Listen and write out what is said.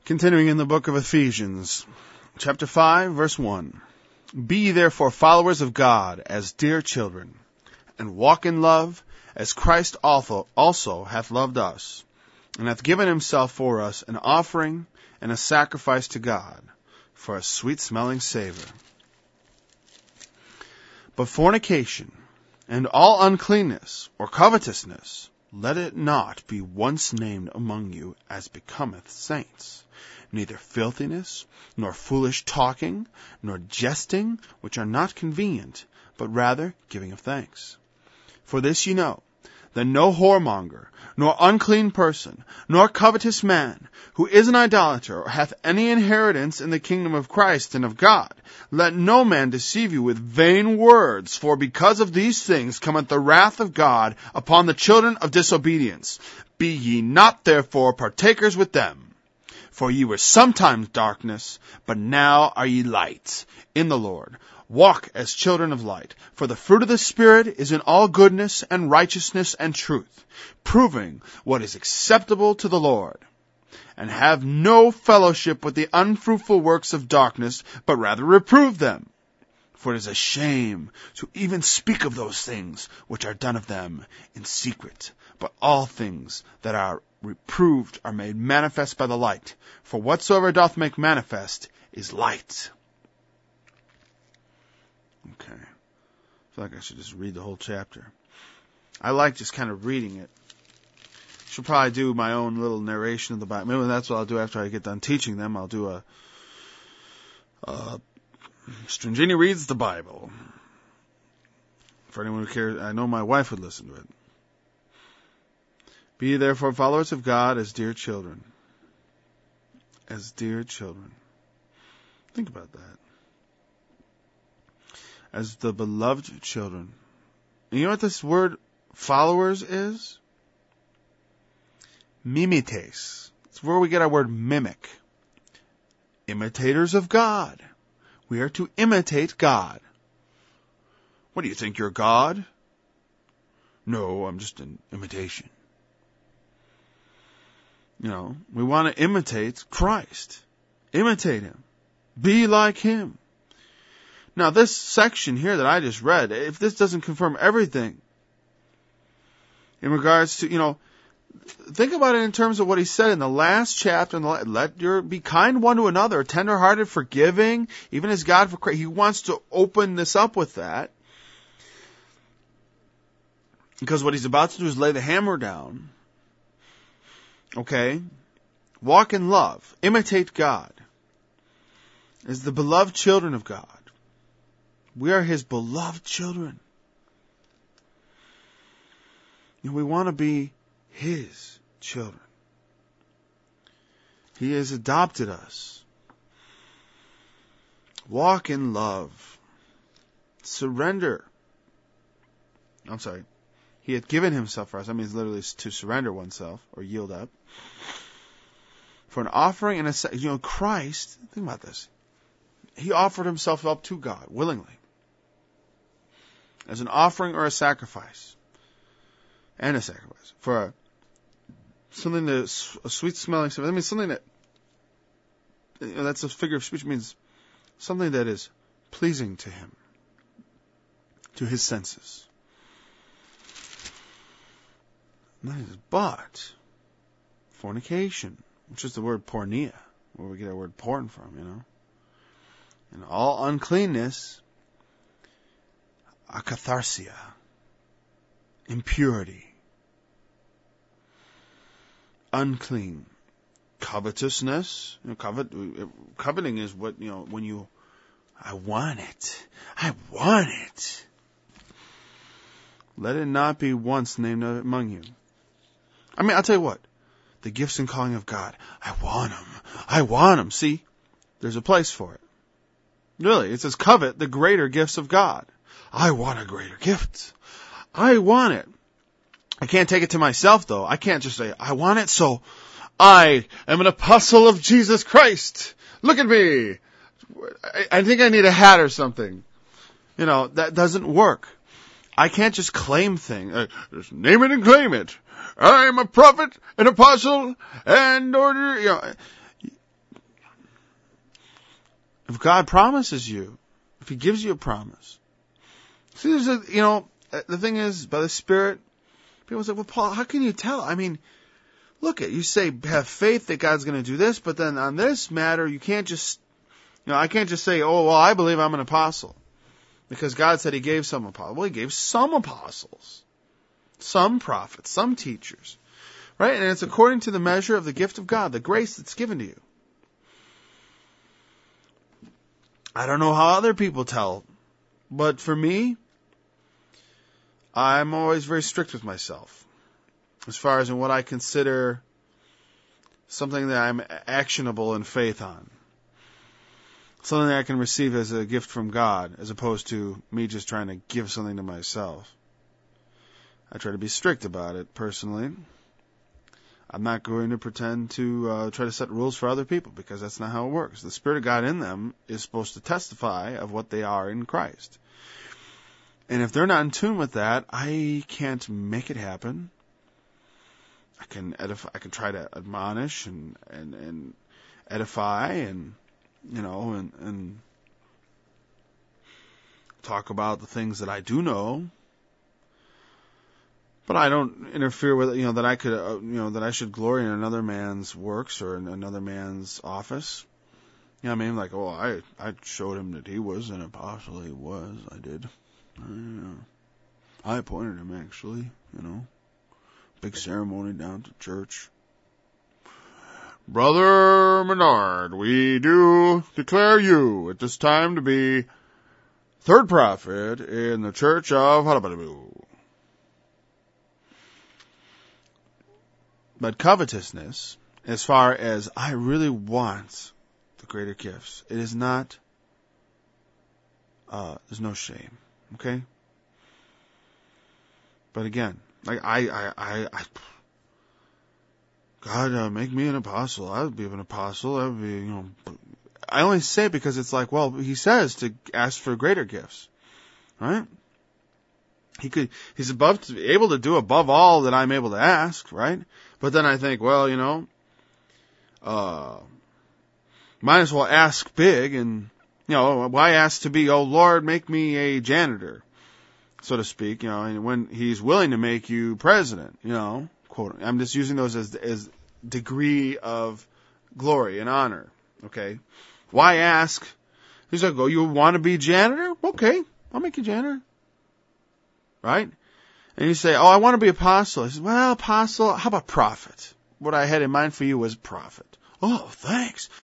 Continuing in the book of Ephesians, chapter 5, verse 1. Be ye therefore followers of God as dear children, and walk in love, as Christ also hath loved us, and hath given himself for us an offering and a sacrifice to God, for a sweet-smelling savor. But fornication, and all uncleanness, or covetousness, let it not be once named among you as becometh saints. Neither filthiness, nor foolish talking, nor jesting, which are not convenient, but rather giving of thanks. For this ye know, that no whoremonger, nor unclean person, nor covetous man, who is an idolater, or hath any inheritance in the kingdom of Christ and of God. Let no man deceive you with vain words, for because of these things cometh the wrath of God upon the children of disobedience. Be ye not therefore partakers with them. For ye were sometimes darkness, but now are ye light in the Lord. Walk as children of light, for the fruit of the Spirit is in all goodness and righteousness and truth, proving what is acceptable to the Lord. And have no fellowship with the unfruitful works of darkness, but rather reprove them. For it is a shame to even speak of those things which are done of them in secret. But all things that are reproved are made manifest by the light. For whatsoever doth make manifest is light. Okay. I feel like I should just read the whole chapter. I like just kind of reading it. Should probably do my own little narration of the Bible. Maybe that's what I'll do after I get done teaching them. I'll do a Stringini Reads the Bible. For anyone who cares, I know my wife would listen to it. Be ye therefore followers of God as dear children. As dear children. Think about that. As the beloved children. And you know what this word followers is? Mimetes. It's where we get our word mimic. Imitators of God. We are to imitate God. What do you think, you're God? No, I'm just an imitation. You know, we want to imitate Christ. Imitate Him. Be like Him. Now, this section here that I just read, if this doesn't confirm everything in regards to, think about it in terms of what he said in the last chapter. Be kind one to another, tender-hearted, forgiving, even as God for Christ. He wants to open this up with that. Because what he's about to do is lay the hammer down. Okay? Walk in love. Imitate God. As the beloved children of God. We are His beloved children. And we want to be His children. He has adopted us. Walk in love. Surrender. I'm sorry. He had given Himself for us. That means literally to surrender oneself or yield up. For an offering and Christ, think about this. He offered Himself up to God willingly. As an offering or a sacrifice. And a sacrifice. For something that's a sweet smelling, I mean something that, that's a figure of speech, means something that is pleasing to Him. To His senses. But fornication, which is the word porneia, where we get our word porn from, And all uncleanness, akatharsia, impurity, unclean, covetousness. Coveting is what, when I want it. I want it. Let it not be once named among you. I mean, I'll tell you what. The gifts and calling of God. I want them. I want them. See, there's a place for it. Really, it says covet the greater gifts of God. I want a greater gift. I want it. I can't take it to myself, though. I can't just say, I want it, so I am an apostle of Jesus Christ. Look at me. I think I need a hat or something. That doesn't work. I can't just claim things. Just name it and claim it. I am a prophet, an apostle, and order. If God promises you, if He gives you a promise. See, the thing is, by the Spirit, people say, well, Paul, how can you tell? I mean, look at, you say have faith that God's going to do this, but then on this matter, you can't just, I can't just say, oh, well, I believe I'm an apostle. Because God said He gave some apostles. Well, He gave some apostles, some prophets, some teachers. Right? And it's according to the measure of the gift of God, the grace that's given to you. I don't know how other people tell, but for me, I'm always very strict with myself as far as in what I consider something that I'm actionable in faith on. Something that I can receive as a gift from God, as opposed to me just trying to give something to myself. I try to be strict about it, personally. I'm not going to pretend to try to set rules for other people, because that's not how it works. The Spirit of God in them is supposed to testify of what they are in Christ. And if they're not in tune with that, I can't make it happen. I can edify, I can try to admonish and edify and talk about the things that I do know. But I don't interfere with that I could that I should glory in another man's works or in another man's office. You know what I mean? Like, oh, I showed him that he was an apostle. He was. I did. I appointed him, actually. Big ceremony down to church. Brother Menard, we do declare you at this time to be third prophet in the church of Halabaloo. But covetousness, as far as I really want the greater gifts, it is not, there's no shame. Okay? But again, like God, make me an apostle. I would be an apostle. I would be, I only say it because it's like, well, He says to ask for greater gifts. Right? He's able to do above all that I'm able to ask, right? But then I think, well, might as well ask big and, why ask to be, oh Lord, make me a janitor, so to speak, and when He's willing to make you president, quote, I'm just using those as degree of glory and honor, okay? Why ask? He's like, oh, you want to be janitor? Okay, I'll make you janitor. Right? And you say, oh, I want to be apostle. He says, well, apostle, how about prophet? What I had in mind for you was prophet. Oh, thanks.